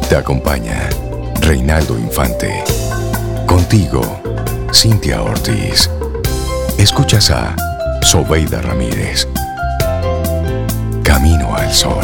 Te acompaña Reinaldo Infante. Contigo, Cintia Ortiz. Escuchas a Sobeida Ramírez. Camino al Sol.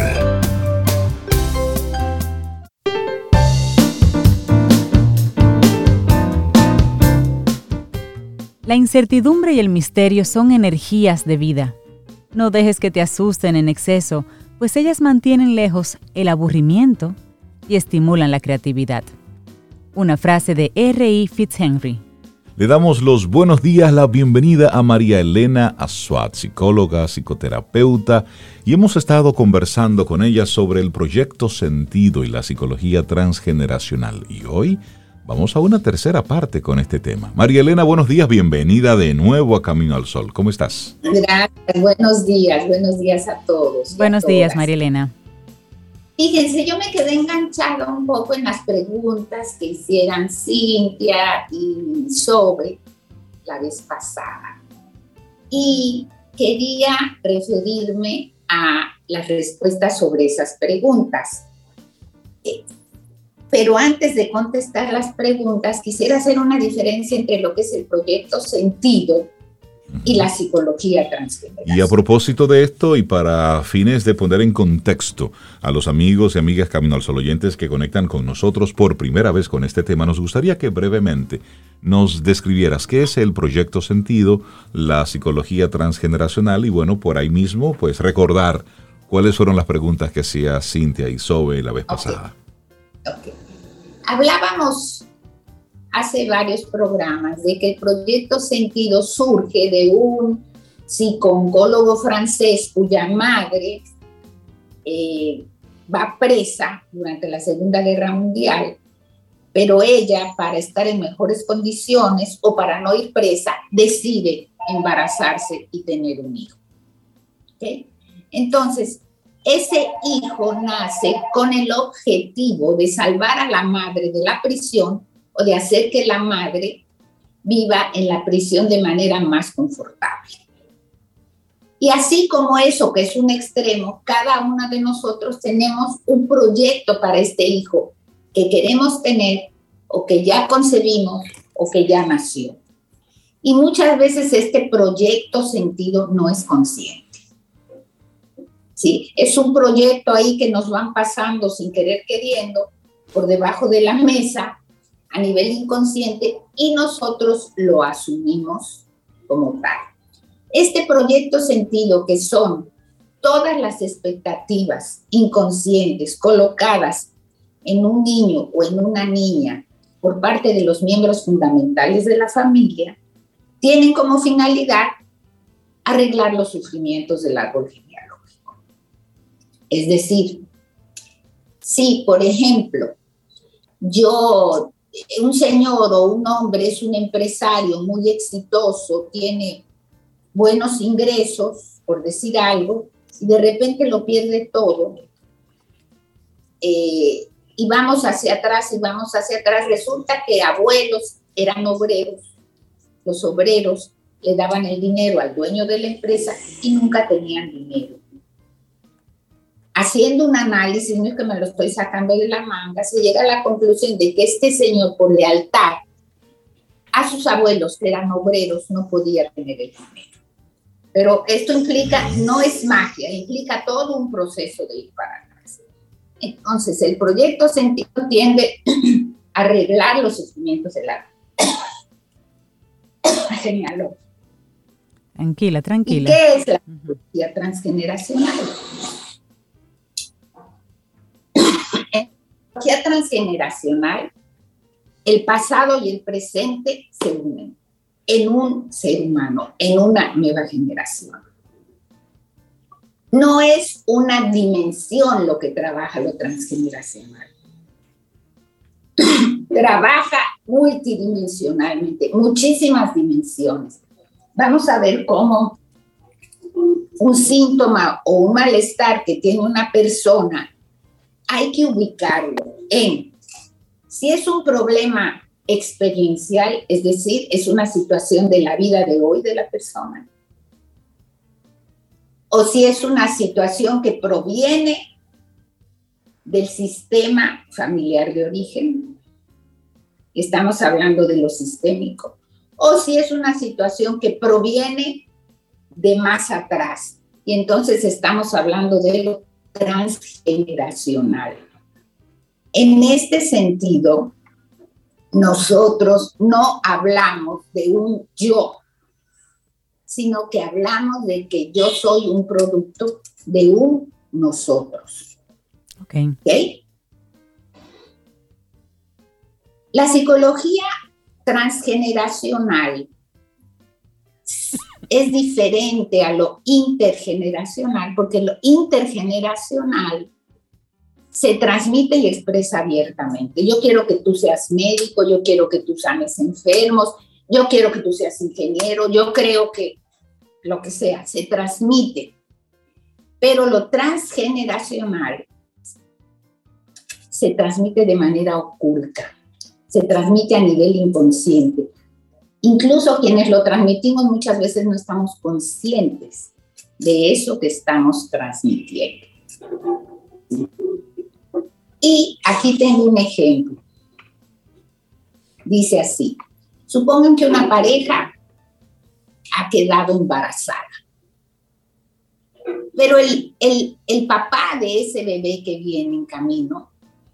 La incertidumbre y el misterio son energías de vida. No dejes que te asusten en exceso, pues ellas mantienen lejos el aburrimiento y estimulan la creatividad. Una frase de R.I. Fitzhenry. Le damos los buenos días, la bienvenida a María Elena Assuat, psicóloga, psicoterapeuta, y hemos estado conversando con ella sobre el proyecto Sentido y la psicología transgeneracional. Y hoy vamos a una tercera parte con este tema. María Elena, buenos días, bienvenida de nuevo a Camino al Sol. ¿Cómo estás? Gracias, buenos días a todos. Buenos días, María Elena. Fíjense, yo me quedé enganchada un poco en las preguntas que hicieran Cintia y Sobe la vez pasada. Y quería referirme a las respuestas sobre esas preguntas. Pero antes de contestar las preguntas, quisiera hacer una diferencia entre lo que es el proyecto Sentido y la psicología transgeneracional. Y a propósito de esto, y para fines de poner en contexto a los amigos y amigas Camino al Sol oyentes que conectan con nosotros por primera vez con este tema, nos gustaría que brevemente nos describieras qué es el proyecto Sentido, la psicología transgeneracional, y bueno, por ahí mismo, pues recordar cuáles fueron las preguntas que hacía Cintia y Sobe la vez pasada. Okay. Hablábamos hace varios programas de que el proyecto Sentido surge de un psicooncólogo francés cuya madre va presa durante la Segunda Guerra Mundial, pero ella, para estar en mejores condiciones o para no ir presa, decide embarazarse y tener un hijo. ¿Okay? Entonces, ese hijo nace con el objetivo de salvar a la madre de la prisión o de hacer que la madre viva en la prisión de manera más confortable. Y así como eso, que es un extremo, cada una de nosotros tenemos un proyecto para este hijo que queremos tener o que ya concebimos o que ya nació. Y muchas veces este proyecto Sentido no es consciente. Sí, es un proyecto ahí que nos van pasando sin querer queriendo por debajo de la mesa a nivel inconsciente y nosotros lo asumimos como tal. Este proyecto Sentido, que son todas las expectativas inconscientes colocadas en un niño o en una niña por parte de los miembros fundamentales de la familia, tienen como finalidad arreglar los sufrimientos del árbol genealógico. Es decir, si, por ejemplo, un señor o un hombre es un empresario muy exitoso, tiene buenos ingresos, por decir algo, y de repente lo pierde todo, y vamos hacia atrás, resulta que abuelos eran obreros, los obreros le daban el dinero al dueño de la empresa y nunca tenían dinero. Haciendo un análisis, no es que me lo estoy sacando de la manga, se llega a la conclusión de que este señor, por lealtad a sus abuelos, que eran obreros, no podía tener el dinero. Pero esto implica, no es magia, implica todo un proceso de ir para atrás. Entonces, el proyecto Sentido tiende a arreglar los sufrimientos del árbol genealógico. Tranquila. ¿Y qué es la psicología transgeneracional? En la psicología transgeneracional, el pasado y el presente se unen en un ser humano, en una nueva generación. No es una dimensión lo que trabaja lo transgeneracional. Trabaja multidimensionalmente, muchísimas dimensiones. Vamos a ver cómo un síntoma o un malestar que tiene una persona hay que ubicarlo en si es un problema experiencial, es decir, es una situación de la vida de hoy de la persona, o si es una situación que proviene del sistema familiar de origen, estamos hablando de lo sistémico, o si es una situación que proviene de más atrás, y entonces estamos hablando de lo transgeneracional. En este sentido, nosotros no hablamos de un yo, sino que hablamos de que yo soy un producto de un nosotros. Okay. ¿Okay? La psicología transgeneracional es diferente a lo intergeneracional, porque lo intergeneracional se transmite y expresa abiertamente. Yo quiero que tú seas médico, yo quiero que tú sanes enfermos, yo quiero que tú seas ingeniero, yo creo que lo que sea, se transmite. Pero lo transgeneracional se transmite de manera oculta, se transmite a nivel inconsciente. Incluso quienes lo transmitimos muchas veces no estamos conscientes de eso que estamos transmitiendo. Y aquí tengo un ejemplo. Dice así: supongan que una pareja ha quedado embarazada, pero el papá de ese bebé que viene en camino,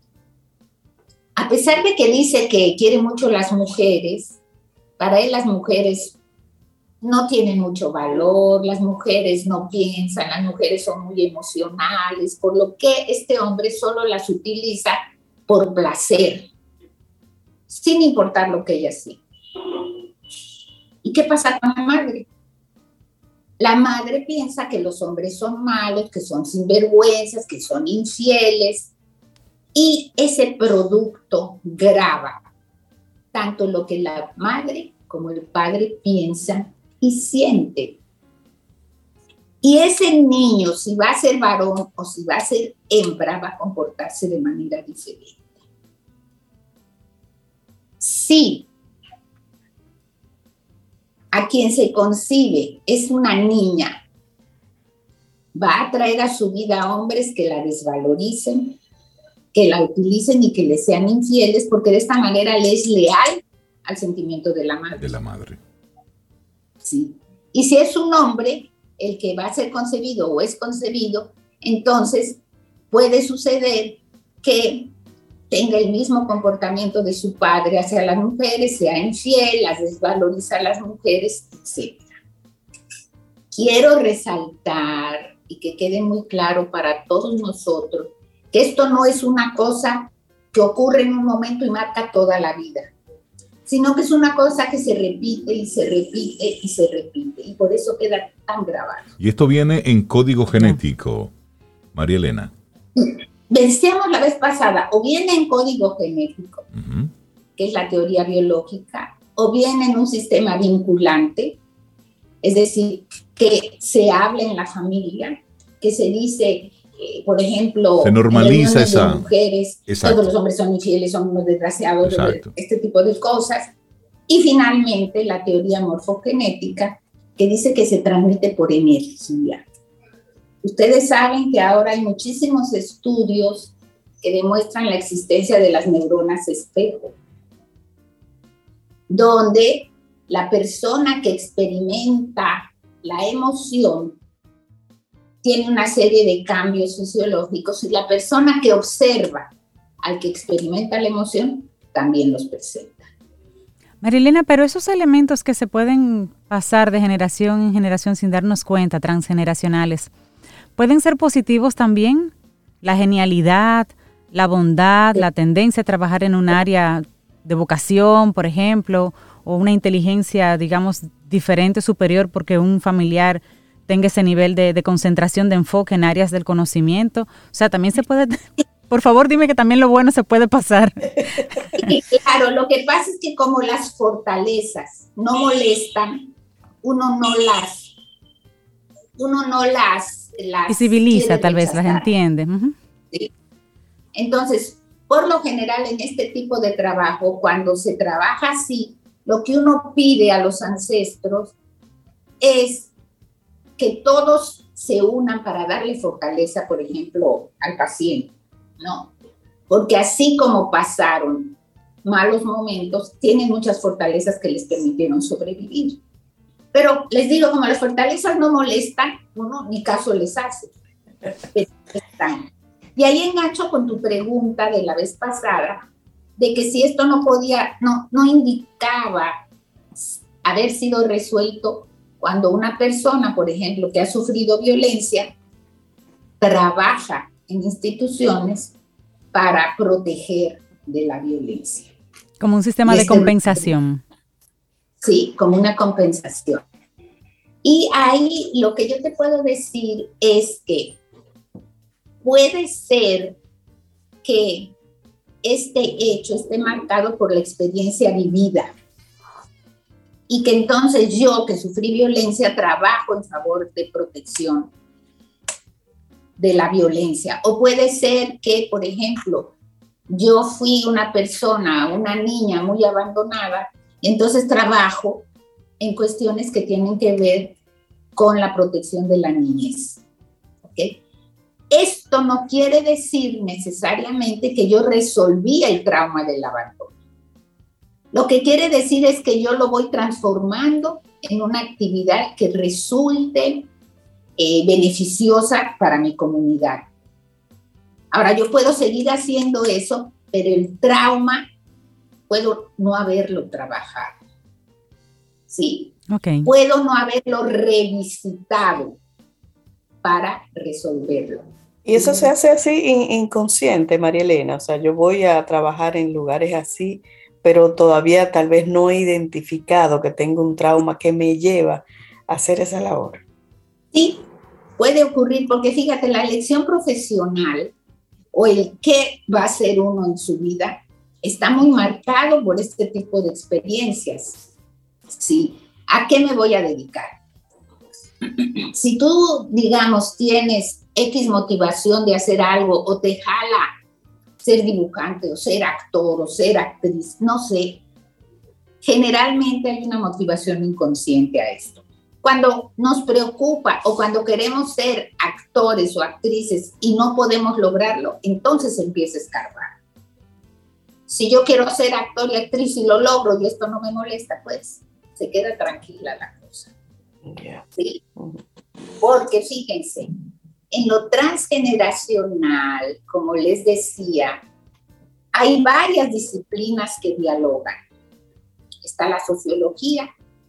a pesar de que dice que quiere mucho las mujeres, para él las mujeres no tienen mucho valor, las mujeres no piensan, las mujeres son muy emocionales, por lo que este hombre solo las utiliza por placer, sin importar lo que ella sea. ¿Y qué pasa con la madre? La madre piensa que los hombres son malos, que son sinvergüenzas, que son infieles, y ese producto grava tanto lo que la madre como el padre piensa y siente. Y ese niño, si va a ser varón o si va a ser hembra, va a comportarse de manera diferente. Sí, a quien se concibe es una niña, va a traer a su vida hombres que la desvaloricen, que la utilicen y que le sean infieles, porque de esta manera le es leal al sentimiento de la madre. De la madre. Sí. Y si es un hombre el que va a ser concebido o es concebido, entonces puede suceder que tenga el mismo comportamiento de su padre hacia las mujeres, sea infiel, las desvaloriza a las mujeres, etc. Quiero resaltar y que quede muy claro para todos nosotros que esto no es una cosa que ocurre en un momento y marca toda la vida, sino que es una cosa que se repite y se repite y se repite, y por eso queda tan grabado. Y esto viene en código genético, María Elena. Decíamos la vez pasada, o viene en código genético, que es la teoría biológica, o viene en un sistema vinculante, es decir, que se habla en la familia, que se dice, por ejemplo, se normaliza esa mujeres, todos los hombres son infieles, son unos desgraciados, este tipo de cosas. Y finalmente la teoría morfogenética, que dice que se transmite por energía. Ustedes saben que ahora hay muchísimos estudios que demuestran la existencia de las neuronas espejo, donde la persona que experimenta la emoción tiene una serie de cambios fisiológicos y la persona que observa al que experimenta la emoción también los presenta. Marilena, pero esos elementos que se pueden pasar de generación en generación sin darnos cuenta, transgeneracionales, ¿pueden ser positivos también? La genialidad, la bondad, la tendencia a trabajar en un área de vocación, por ejemplo, o una inteligencia, digamos, diferente, superior, porque un familiar tenga ese nivel de concentración, de enfoque en áreas del conocimiento. O sea, también se puede... Por favor, dime que también lo bueno se puede pasar. Claro, lo que pasa es que como las fortalezas no molestan, uno no las visibiliza, tal vez las entiende. ¿Sí? Entonces, por lo general en este tipo de trabajo, cuando se trabaja así, lo que uno pide a los ancestros es que todos se unan para darle fortaleza, por ejemplo, al paciente, ¿no? porque así como pasaron malos momentos, tienen muchas fortalezas que les permitieron sobrevivir. Pero les digo, como las fortalezas no molestan, uno ni caso les hace. Están. Y ahí engancho con tu pregunta de la vez pasada, de que si esto no indicaba haber sido resuelto cuando una persona, por ejemplo, que ha sufrido violencia, trabaja en instituciones para proteger de la violencia. Como un sistema de compensación. Sí, como una compensación. Y ahí lo que yo te puedo decir es que puede ser que este hecho esté marcado por la experiencia vivida y que entonces yo, que sufrí violencia, trabajo en favor de protección de la violencia. O puede ser que, por ejemplo, yo fui una niña muy abandonada, y entonces trabajo en cuestiones que tienen que ver con la protección de la niñez. ¿Okay? Esto no quiere decir necesariamente que yo resolví el trauma del abandono. Lo que quiere decir es que yo lo voy transformando en una actividad que resulte beneficiosa para mi comunidad. Ahora, yo puedo seguir haciendo eso, pero el trauma puedo no haberlo trabajado. ¿Sí? Okay. Puedo no haberlo revisitado para resolverlo. Y eso se hace así inconsciente, María Elena. O sea, yo voy a trabajar en lugares así, pero todavía tal vez no he identificado que tengo un trauma que me lleva a hacer esa labor. Sí, puede ocurrir, porque fíjate, la elección profesional o el qué va a hacer uno en su vida está muy marcado por este tipo de experiencias. Sí, ¿a qué me voy a dedicar? Si tú, digamos, tienes X motivación de hacer algo o te jala ser dibujante o ser actor o ser actriz, no sé, generalmente hay una motivación inconsciente a esto. Cuando nos preocupa o cuando queremos ser actores o actrices y no podemos lograrlo, entonces empieza a escarbar. Si yo quiero ser actor y actriz y lo logro y esto no me molesta, pues se queda tranquila la cosa. Yeah. ¿Sí? Porque fíjense, en lo transgeneracional, como les decía, hay varias disciplinas que dialogan. Está la sociología,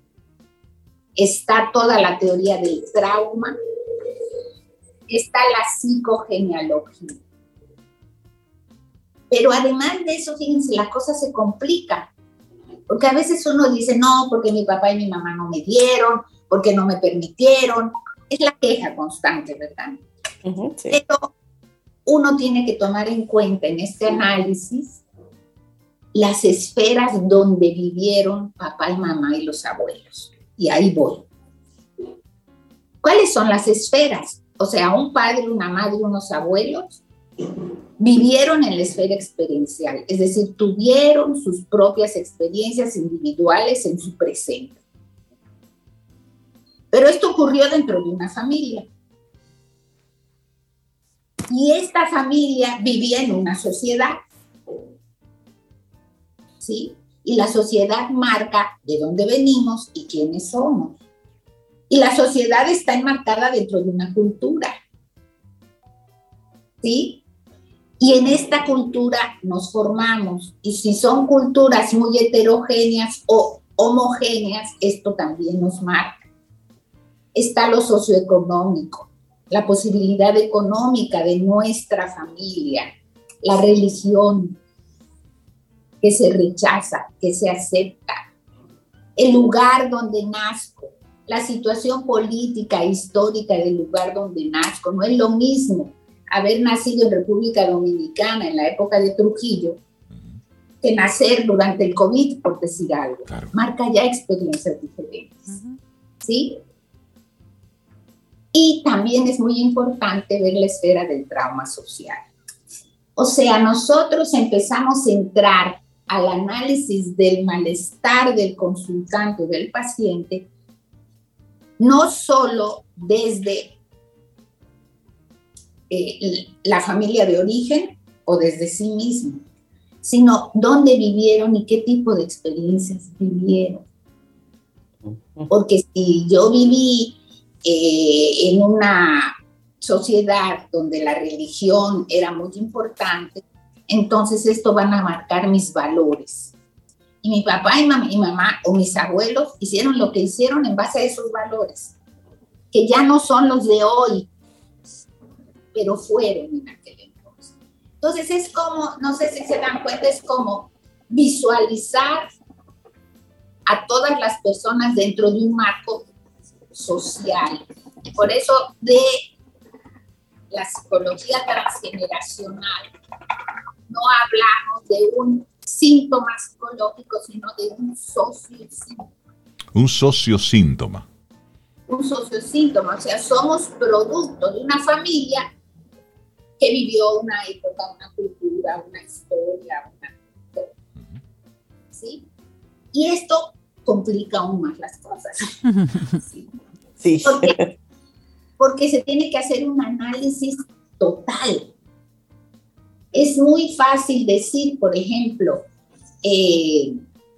está toda la teoría del trauma, está la psicogenealogía. Pero además de eso, fíjense, la cosa se complica. Porque a veces uno dice, no, porque mi papá y mi mamá no me dieron, porque no me permitieron. Es la queja constante, ¿verdad? Uh-huh, sí. Pero uno tiene que tomar en cuenta en este análisis las esferas donde vivieron papá y mamá y los abuelos. Y ahí voy. ¿Cuáles son las esferas? O sea, un padre, una madre y unos abuelos vivieron en la esfera experiencial, es decir, tuvieron sus propias experiencias individuales en su presente. Pero esto ocurrió dentro de una familia. Y esta familia vivía en una sociedad. ¿Sí? Y la sociedad marca de dónde venimos y quiénes somos. Y la sociedad está enmarcada dentro de una cultura. ¿Sí? Y en esta cultura nos formamos. Y si son culturas muy heterogéneas o homogéneas, esto también nos marca. Está lo socioeconómico, la posibilidad económica de nuestra familia, la religión que se rechaza, que se acepta, el lugar donde nazco, la situación política, histórica del lugar donde nazco. No es lo mismo haber nacido en República Dominicana en la época de Trujillo que nacer durante el COVID, por decir algo. Claro. Marca ya experiencias diferentes. ¿Sí? Y también es muy importante ver la esfera del trauma social. O sea, nosotros empezamos a entrar al análisis del malestar del consultante o del paciente, no solo desde la familia de origen o desde sí mismo, sino dónde vivieron y qué tipo de experiencias vivieron. Porque si yo viví en una sociedad donde la religión era muy importante, entonces esto van a marcar mis valores. Y mi papá y mi mamá o mis abuelos hicieron lo que hicieron en base a esos valores, que ya no son los de hoy, pero fueron en aquel entonces. Entonces es como, no sé si se dan cuenta, es como visualizar a todas las personas dentro de un marco social. Por eso de la psicología transgeneracional no hablamos de un síntoma psicológico, sino de un sociosíntoma. Un sociosíntoma. Un sociosíntoma, o sea, somos producto de una familia que vivió una época, una cultura, una historia, ¿sí? Y esto complica aún más las cosas. ¿Sí? Sí. Porque se tiene que hacer un análisis total. Es muy fácil decir, por ejemplo, que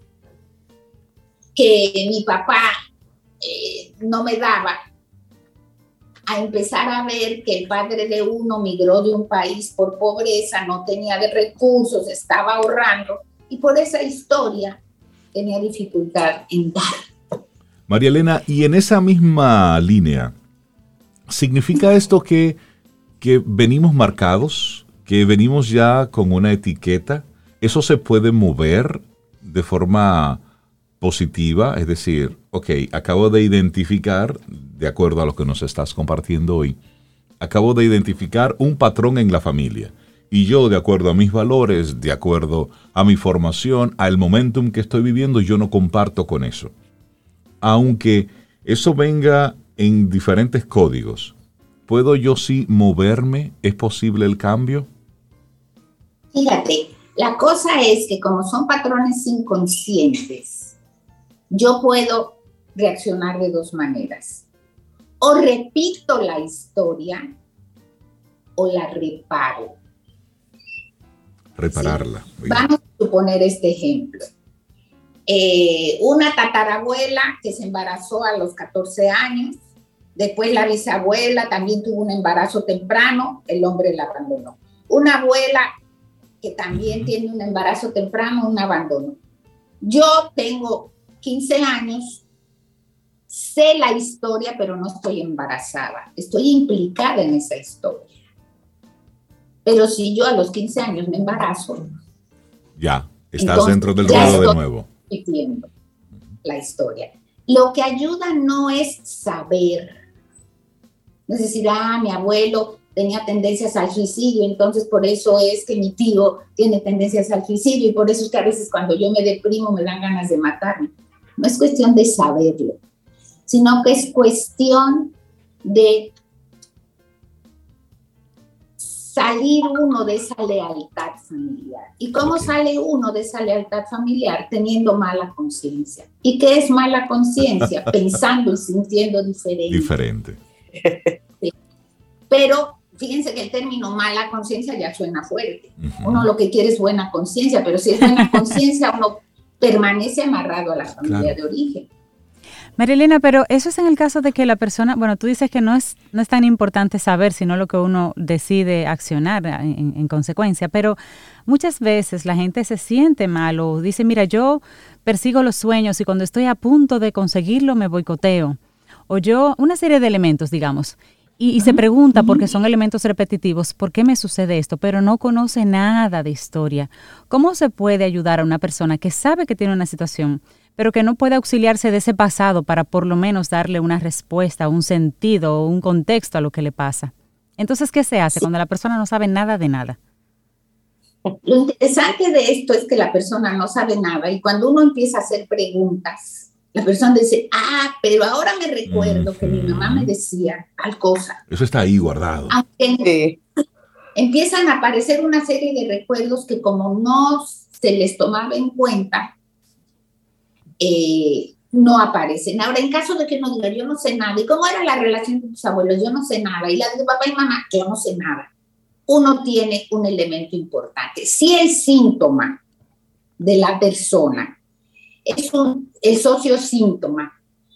mi papá no me daba, a empezar a ver que el padre de uno migró de un país por pobreza, no tenía de recursos, estaba ahorrando, y por esa historia tenía dificultad en dar. María Elena, y en esa misma línea, ¿significa esto que venimos marcados, que venimos ya con una etiqueta? ¿Eso se puede mover de forma positiva? Es decir, ok, acabo de identificar, de acuerdo a lo que nos estás compartiendo hoy, acabo de identificar un patrón en la familia. Y yo, de acuerdo a mis valores, de acuerdo a mi formación, al momentum que estoy viviendo, yo no comparto con eso. Aunque eso venga en diferentes códigos, ¿puedo yo sí moverme? ¿Es posible el cambio? Fíjate, la cosa es que como son patrones inconscientes, yo puedo reaccionar de dos maneras. O repito la historia o la reparo. Repararla. Sí. Vamos a suponer este ejemplo. Una tatarabuela que se embarazó a los 14 años, después la bisabuela también tuvo un embarazo temprano, el hombre la abandonó. Una abuela que también tiene un embarazo temprano, un abandono. Yo tengo 15 años, sé la historia, pero no estoy embarazada, estoy implicada en esa historia. Pero si yo a los 15 años me embarazo, ya, estás dentro del ruedo de nuevo. Repitiendo la historia. Lo que ayuda no es saber, no es decir, mi abuelo tenía tendencias al suicidio, entonces por eso es que mi tío tiene tendencias al suicidio y por eso es que a veces cuando yo me deprimo me dan ganas de matarme. No es cuestión de saberlo, sino que es cuestión de salir uno de esa lealtad familiar. ¿Y cómo sale uno de esa lealtad familiar? Teniendo mala conciencia. ¿Y qué es mala conciencia? Pensando y sintiendo diferente. Diferente. Sí. Pero fíjense que el término mala conciencia ya suena fuerte. Uno lo que quiere es buena conciencia, pero si es buena conciencia, uno permanece amarrado a la familia de origen. María Elena, pero eso es en el caso de que la persona, bueno, tú dices que no es tan importante saber, sino lo que uno decide accionar en consecuencia, pero muchas veces la gente se siente mal o dice, mira, yo persigo los sueños y cuando estoy a punto de conseguirlo me boicoteo. O yo, una serie de elementos, digamos, y se pregunta, porque son elementos repetitivos, ¿por qué me sucede esto? Pero no conoce nada de historia. ¿Cómo se puede ayudar a una persona que sabe que tiene una situación, pero que no puede auxiliarse de ese pasado para por lo menos darle una respuesta, un sentido o un contexto a lo que le pasa? Entonces, ¿qué se hace cuando la persona no sabe nada de nada? Lo interesante de esto es que la persona no sabe nada y cuando uno empieza a hacer preguntas, la persona dice, pero ahora me recuerdo que mi mamá me decía tal cosa. Eso está ahí guardado. Aunque empiezan a aparecer una serie de recuerdos que como no se les tomaba en cuenta, no aparecen. Ahora, en caso de que uno diga, yo no sé nada, ¿y cómo era la relación con tus abuelos? Yo no sé nada. Y la de papá y mamá, yo no sé nada. uno tiene un elemento importante. Si el síntoma de la persona es el sociosíntoma,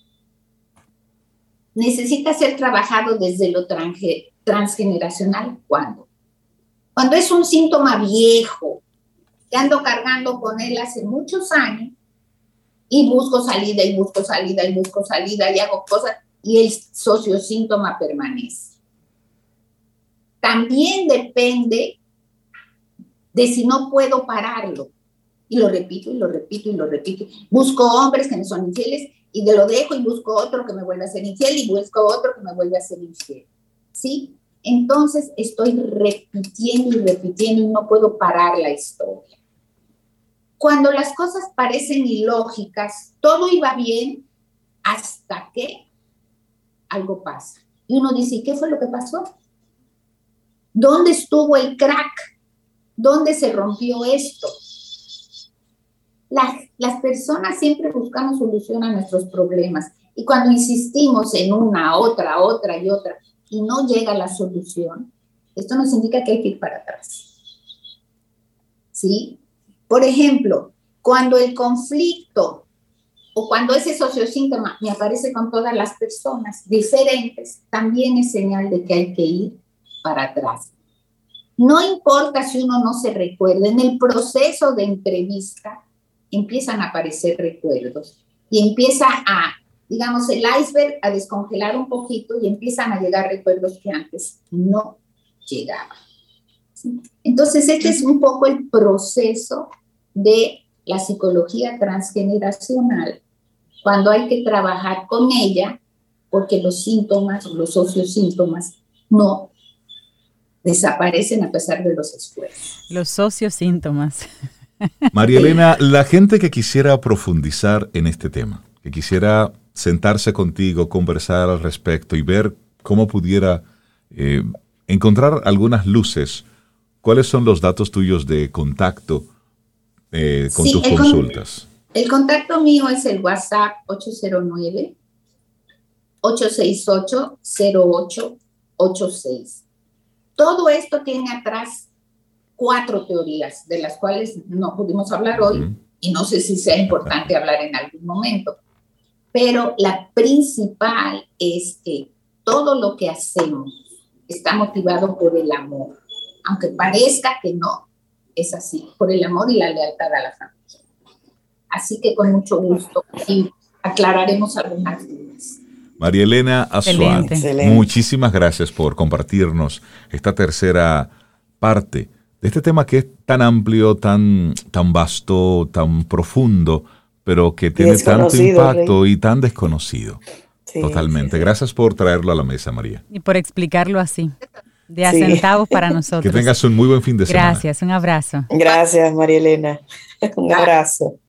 necesita ser trabajado desde lo transgeneracional. ¿Cuándo? Cuando es un síntoma viejo, que ando cargando con él hace muchos años, y busco salida, y busco salida, y busco salida, y hago cosas, y el sociosíntoma permanece. También depende de si no puedo pararlo. Y lo repito, y lo repito, y lo repito. Busco hombres que me son infieles, y lo dejo, y busco otro que me vuelva a ser infiel, y busco otro que me vuelva a ser infiel. ¿Sí? Entonces estoy repitiendo y repitiendo, y no puedo parar la historia. Cuando las cosas parecen ilógicas, todo iba bien hasta que algo pasa. Y uno dice, ¿qué fue lo que pasó? ¿Dónde estuvo el crack? ¿Dónde se rompió esto? Las personas siempre buscamos solución a nuestros problemas. Y cuando insistimos en una, otra y no llega la solución, esto nos indica que hay que ir para atrás. ¿Sí? Por ejemplo, cuando el conflicto o cuando ese sociosíntoma me aparece con todas las personas diferentes, también es señal de que hay que ir para atrás. No importa si uno no se recuerda, en el proceso de entrevista empiezan a aparecer recuerdos y empieza digamos, el iceberg a descongelar un poquito y empiezan a llegar recuerdos que antes no llegaban. ¿Sí? Entonces, este es un poco el proceso de la psicología transgeneracional, cuando hay que trabajar con ella, porque los síntomas, los sociosíntomas, no desaparecen a pesar de los esfuerzos. Los sociosíntomas. María Elena, la gente que quisiera profundizar en este tema, que quisiera sentarse contigo, conversar al respecto y ver cómo pudiera encontrar algunas luces, ¿cuáles son los datos tuyos de contacto con tus consultas? El contacto mío es el WhatsApp 809-868-0886. Todo esto tiene atrás 4 teorías, de las cuales no pudimos hablar hoy, y no sé si sea importante hablar en algún momento. Pero la principal es que todo lo que hacemos está motivado por el amor, aunque parezca que no, es así, por el amor y la lealtad a la familia. Así que con mucho gusto y aclararemos algunas dudas. María Elena Azuat, muchísimas gracias por compartirnos esta tercera parte de este tema que es tan amplio, tan vasto, tan profundo, pero que tiene tanto impacto y tan desconocido. Sí, totalmente. Sí. Gracias por traerlo a la mesa, María. Y por explicarlo así, de a centavos para nosotros. Que tengas un muy buen fin de semana. Gracias, un abrazo. Gracias, María Elena. Un abrazo.